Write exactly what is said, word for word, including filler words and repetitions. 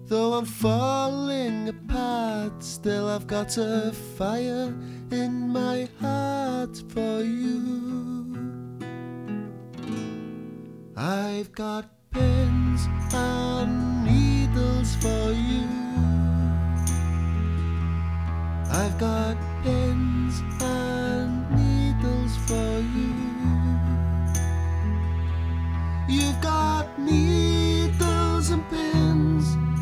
Though I'm falling apart, still I've got a fire in my heart for you. I've got pins and needles for you. I've got